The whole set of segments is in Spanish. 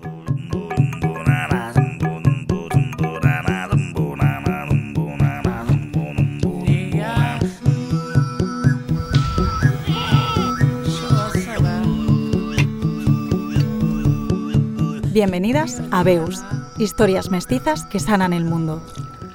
Bienvenidas a Veus, historias mestizas que sanan el mundo.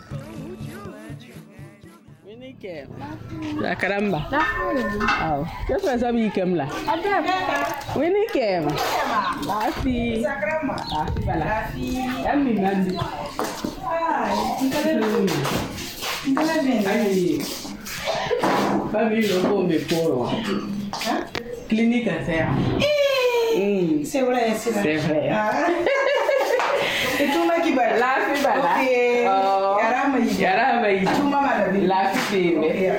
La caramba. ¿Qué pasa mi kemla? Winnie kem. La fi. La fi. Ami nandi. Ai. Famille lo me poro. Clinique à faire. C'est vrai. C'est vrai. Et tout le monde qui va La fi bala. Ok. Yarama. Tout le monde La fi.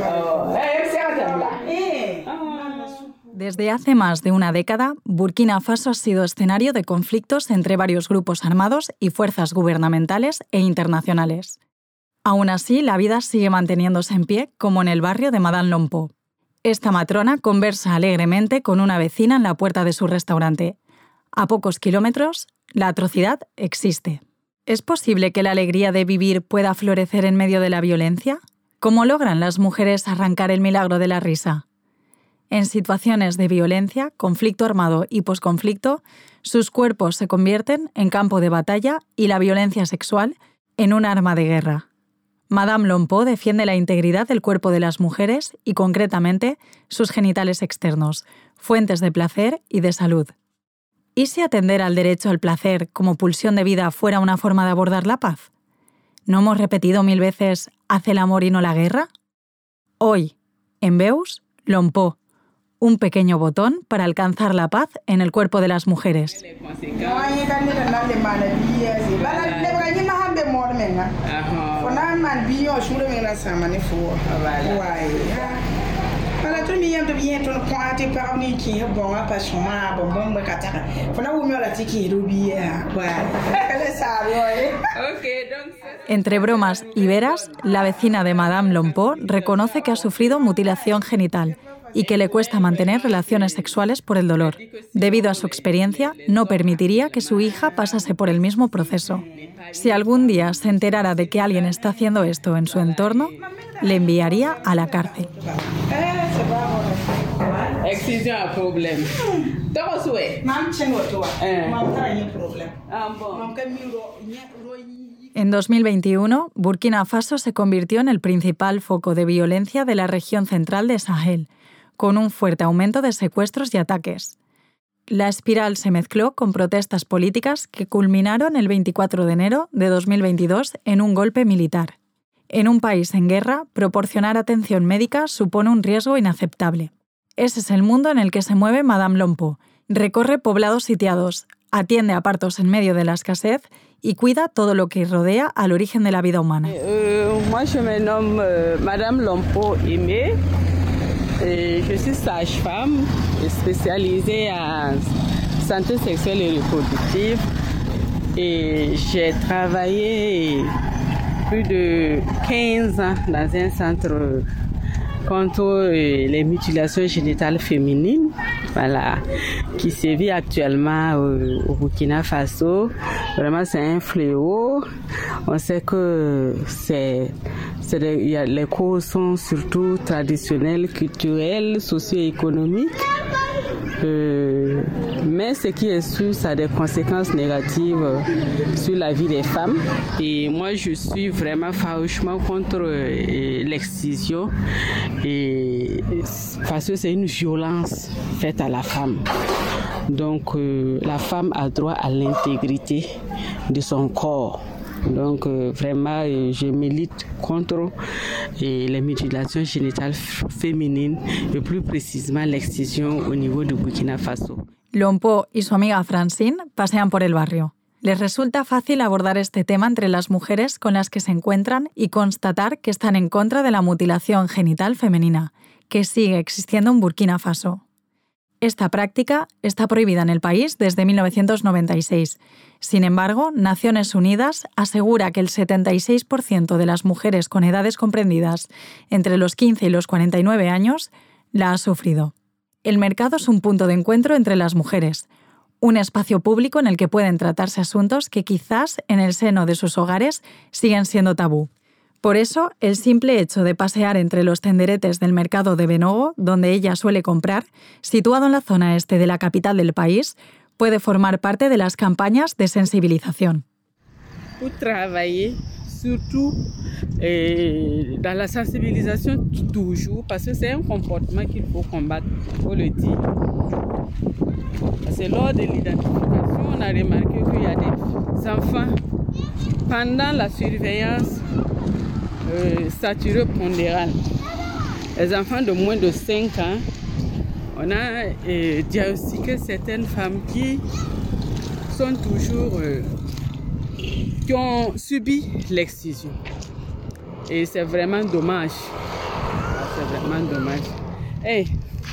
Desde hace más de una década, Burkina Faso ha sido escenario de conflictos entre varios grupos armados y fuerzas gubernamentales e internacionales. Aún así, la vida sigue manteniéndose en pie, como en el barrio de Madame Lompo. Esta matrona conversa alegremente con una vecina en la puerta de su restaurante. A pocos kilómetros, la atrocidad existe. ¿Es posible que la alegría de vivir pueda florecer en medio de la violencia? ¿Cómo logran las mujeres arrancar el milagro de la risa? En situaciones de violencia, conflicto armado y posconflicto, sus cuerpos se convierten en campo de batalla y la violencia sexual en un arma de guerra. Madame Lompo defiende la integridad del cuerpo de las mujeres y, concretamente, sus genitales externos, fuentes de placer y de salud. ¿Y si atender al derecho al placer como pulsión de vida fuera una forma de abordar la paz? ¿No hemos repetido 1000 veces «haz el amor y no la guerra»? Hoy, en Veus, Lompo, un pequeño botón para alcanzar la paz en el cuerpo de las mujeres. Entre bromas y veras, la vecina de Madame Lompo reconoce que ha sufrido mutilación genital y que le cuesta mantener relaciones sexuales por el dolor. Debido a su experiencia, no permitiría que su hija pasase por el mismo proceso. Si algún día se enterara de que alguien está haciendo esto en su entorno, le enviaría a la cárcel. En 2021, Burkina Faso se convirtió en el principal foco de violencia de la región central de Sahel, con un fuerte aumento de secuestros y ataques. La espiral se mezcló con protestas políticas que culminaron el 24 de enero de 2022 en un golpe militar. En un país en guerra, proporcionar atención médica supone un riesgo inaceptable. Ese es el mundo en el que se mueve Madame Lompo. Recorre poblados sitiados, atiende a partos en medio de la escasez y cuida todo lo que rodea al origen de la vida humana. Moi, je me nomme Madame Lompo Aimé. Je suis sage-femme spécialisée en santé sexuelle et reproductive. Et j'ai travaillé plus de 15 ans dans un centre contre les mutilations génitales féminines, voilà, qui sévit actuellement au Burkina Faso. Vraiment, c'est un fléau. On sait que les causes sont surtout traditionnelles, culturelles, socio-économiques. Mais ce qui est sûr, ça a des conséquences négatives sur la vie des femmes. Et moi, je suis vraiment farouchement contre l'excision, parce que c'est une violence faite à la femme. Donc, la femme a droit à l'intégrité de son corps. Donc, vraiment, je milite contre les mutilations génitales féminines et plus précisément l'excision au niveau du Burkina Faso. Lompo y su amiga Francine pasean por el barrio. Les resulta fácil abordar este tema entre las mujeres con las que se encuentran y constatar que están en contra de la mutilación genital femenina, que sigue existiendo en Burkina Faso. Esta práctica está prohibida en el país desde 1996. Sin embargo, Naciones Unidas asegura que el 76% de las mujeres con edades comprendidas entre los 15 y los 49 años la ha sufrido. El mercado es un punto de encuentro entre las mujeres. Un espacio público en el que pueden tratarse asuntos que quizás en el seno de sus hogares siguen siendo tabú. Por eso, el simple hecho de pasear entre los tenderetes del mercado de Benogo, donde ella suele comprar, situado en la zona este de la capital del país, puede formar parte de las campañas de sensibilización. Pour travailler, surtout dans la sensibilisation toujours, parce que c'est un comportement qu'il faut combattre, il faut le dire. Parce que lors de l'identification, on a remarqué qu'il y a des enfants, pendant la surveillance satureux-pondérale, les enfants de moins de 5 ans, on a diagnostiqué certaines femmes qui sont toujours... qui ont subi l'excision. Et c'est vraiment dommage. C'est vraiment dommage. Hey.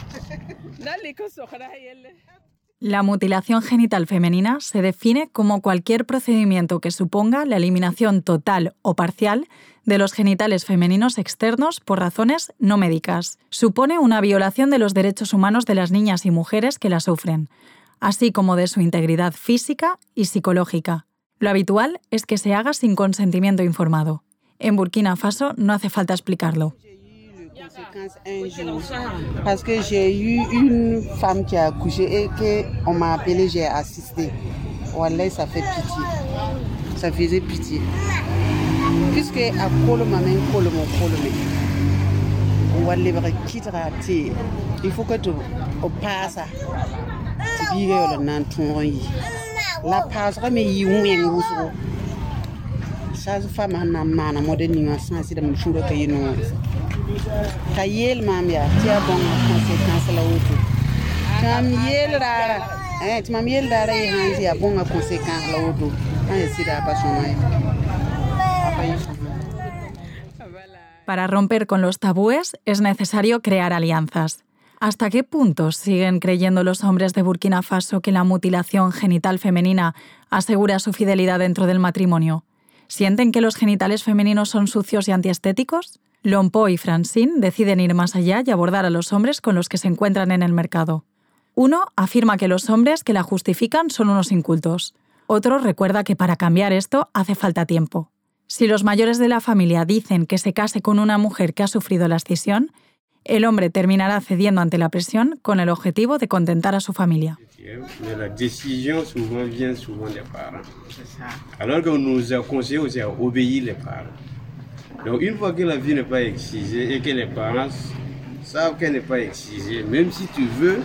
La mutilación genital femenina se define como cualquier procedimiento que suponga la eliminación total o parcial de los genitales femeninos externos por razones no médicas. Supone una violación de los derechos humanos de las niñas y mujeres que la sufren, así como de su integridad física y psicológica. Lo habitual es que se haga sin consentimiento informado. En Burkina Faso no hace falta explicarlo. Parce que j'ai eu une femme qui a accouché et qu'on m'a appelé, j'ai assisté. Wallah, ça fait pitié. Ça faisait pitié. Puisque à Kolomame, Wallah, il faut que tu passes. Tu vis le nanton. La passe, mais il y a un peu. Chaque femme a un man, moderne, sans si de me choure que nous. Kayel mamia, tu as bon conséquence là où tu. Kamiel rara, tu m'amiel rara et hanzi a bon conséquence là où tu. Ainsi da passion. Para romper con los tabúes es necesario crear alianzas. ¿Hasta qué punto siguen creyendo los hombres de Burkina Faso que la mutilación genital femenina asegura su fidelidad dentro del matrimonio? ¿Sienten que los genitales femeninos son sucios y antiestéticos? Lompo y Francine deciden ir más allá y abordar a los hombres con los que se encuentran en el mercado. Uno afirma que los hombres que la justifican son unos incultos. Otro recuerda que para cambiar esto hace falta tiempo. Si los mayores de la familia dicen que se case con una mujer que ha sufrido la escisión, el hombre terminará cediendo ante la presión con el objetivo de contentar a su familia. La decisión viene souvent des parents. Alors qu'on nous a conseillé aussi à obéir les parents. Donc une fois que la vie n'est pas excisée et que les parents savent qu'elle n'est pas excisée, même si tu veux,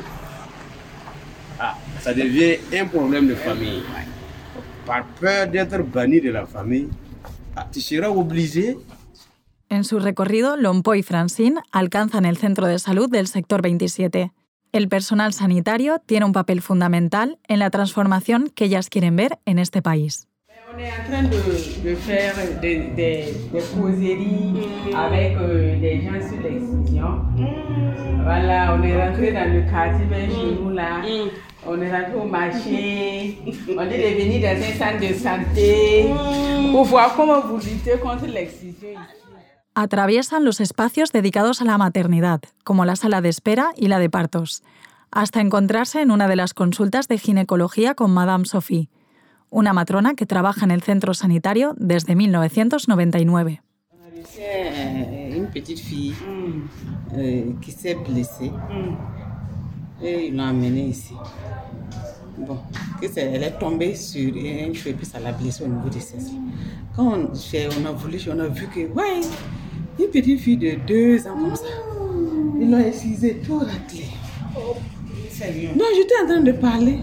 ça devient un problème de famille. Par peur d'être banni de la famille, tu seras obligé. En su recorrido, Lompo y Francine alcanzan el centro de salud del sector 27. El personal sanitario tiene un papel fundamental en la transformación que ellas quieren ver en este país. On est en train de faire des causeries avec des gens sur l'excision. Voilà, on est rentré dans le quartier vers chez nous là. On est rentré au marché. On est devenu dans un centre de santé pour voir comment vous luttez contre l'excision. Atraviesan los espacios dedicados a la maternidad, como la sala de espera y la de partos, hasta encontrarse en una de las consultas de ginecología con Madame Sophie, una matrona que trabaja en el centro sanitario desde 1999. Une petite fille qui s'est blessée et ils l'ont amenée ici. Bon, elle est tombée sur un cheveu puis ça l'a blessée au niveau des fesses. Quand on a vu que, ouais, une petite fille de 2 ans comme ça, ils l'ont excisée tout raclé. Non, j'étais en train de parler.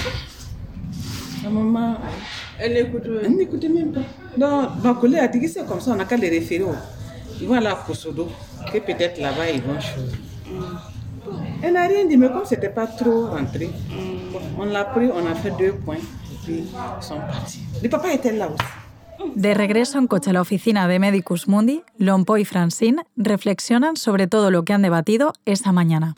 La maman, elle n'écoutait même pas. Donc, elle a dit que c'est comme ça, on n'a qu'à les référer. Ils vont aller à Kosodo, que peut-être là-bas ils vont changer. Elle n'a rien dit, mais comme c'était pas trop rentré, on l'a pris, on a fait 2 points, et puis ils sont partis. Le papa était là aussi. De regreso en coche a la oficina de Medicus Mundi, Lompo y Francine reflexionan sobre todo lo que han debatido esa mañana.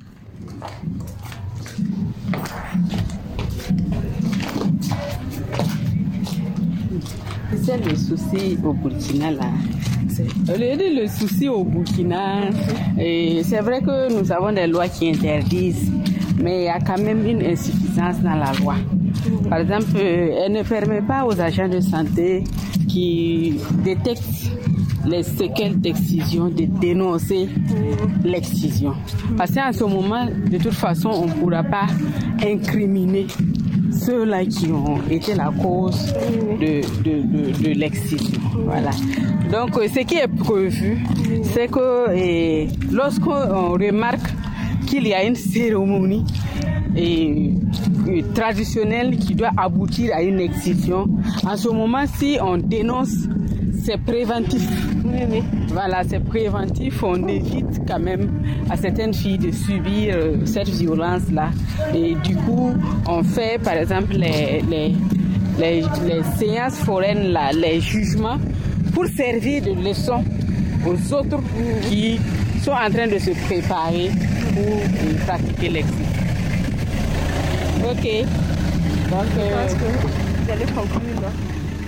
C'est le souci au Burkina là. Le souci au Burkina, c'est vrai que nous avons des lois qui interdisent, mais il y a quand même une insuffisance constance dans la loi. Par exemple, elle ne permet pas aux agents de santé qui détectent les séquelles d'excision de dénoncer l'excision. Parce qu'en ce moment, de toute façon, on ne pourra pas incriminer ceux-là qui ont été la cause de l'excision. Voilà. Donc, ce qui est prévu, c'est que lorsqu'on remarque qu'il y a une cérémonie traditionnelle qui doit aboutir à une excision, en ce moment, si on dénonce, c'est préventif. Oui. Voilà, c'est préventif. On évite quand même à certaines filles de subir cette violence-là. Et du coup, on fait par exemple les séances foraines, là, les jugements, pour servir de leçon aux autres qui sont en train de se préparer pour pratiquer l'excision. Ok. Donc, je pense que vous allez conclure, ¿no?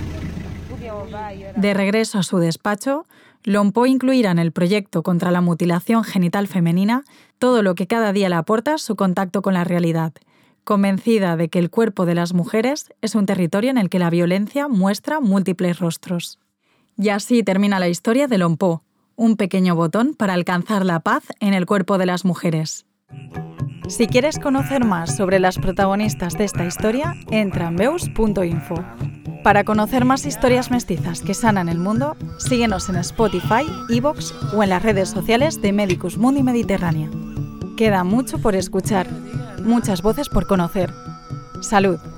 De regreso a su despacho, Lompo incluirá en el proyecto contra la mutilación genital femenina todo lo que cada día le aporta su contacto con la realidad, convencida de que el cuerpo de las mujeres es un territorio en el que la violencia muestra múltiples rostros. Y así termina la historia de Lompo, un pequeño botón para alcanzar la paz en el cuerpo de las mujeres. Si quieres conocer más sobre las protagonistas de esta historia, entra en veus.info. Para conocer más historias mestizas que sanan el mundo, síguenos en Spotify, iVoox o en las redes sociales de Medicus Mundi Mediterránea. Queda mucho por escuchar, muchas voces por conocer. ¡Salud!